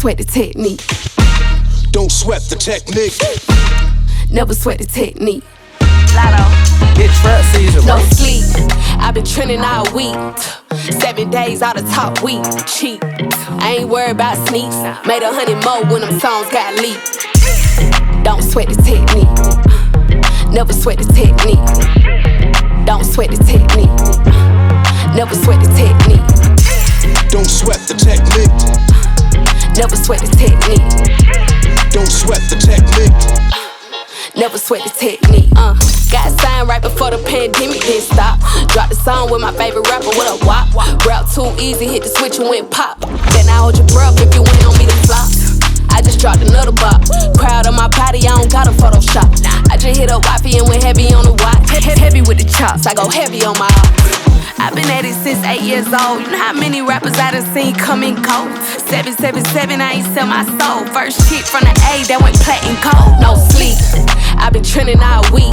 sweat the technique. Don't sweat the technique. Never sweat the technique. Lotto. It's trap season, No bro. sleep, I've been trending all week. 7 days out of top week, cheap. I ain't worried about sneaks. Made 100 more when them songs got leaked. Don't sweat the technique. Never sweat the technique. Don't sweat the technique. Never sweat the technique. Don't sweat the technique. Never sweat the technique. Don't sweat the technique. Never sweat the technique. Got signed right before the pandemic didn't stop. Dropped the song with my favorite rapper with a wop. Rap too easy, hit the switch and went pop. Then I hold your breath if you went on me to flop. I just dropped another bop. Crowd on my body, I don't got a Photoshop. I just hit a wifey and went heavy on the watch. Heavy with the chops, I go heavy on my ops. I've been at it since 8 years old. You know how many rappers I done seen come and go? 777, I ain't sell my soul. First hit from the A that went platinum cold. No sleep, I've been trending all week.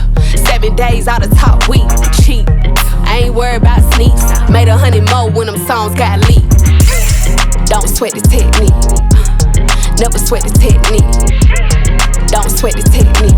7 days out of top week, cheap. I ain't worried about sneaks. Made 100 more when them songs got leaked. Don't sweat the technique. Never sweat the technique. Don't sweat the technique.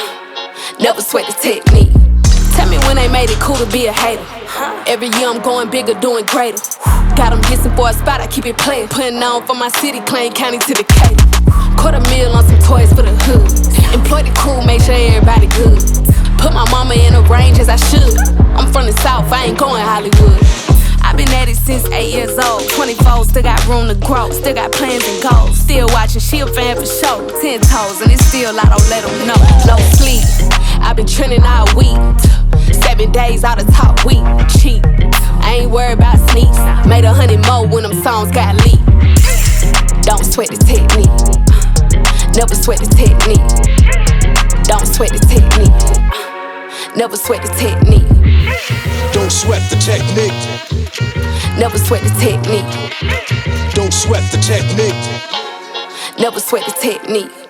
Never sweat the technique. Tell me when they made it cool to be a hater. Every year I'm going bigger, doing greater. Got them hissing for a spot, I keep it playing. Putting on for my city, Clay County to Decatur. $250,000 on some toys for the hood. Employ the crew, make sure everybody good. Put my mama in a range as I should. I'm from the South, I ain't going Hollywood. I've been at it since 8 years old. 24, still got room to grow. Still got plans and goals. Still watching, she a fan for sure. 10 toes, and it's still I don't let them know. No sleep, I've been trending all week. 7 days out of top week, cheap. I ain't worried about sneaks. Made 100 more when them songs got leaked. Don't sweat the technique. Never sweat the technique. Don't sweat the technique. Never sweat the technique. Don't sweat the technique. Never sweat the technique. Don't sweat the technique. Never sweat the technique.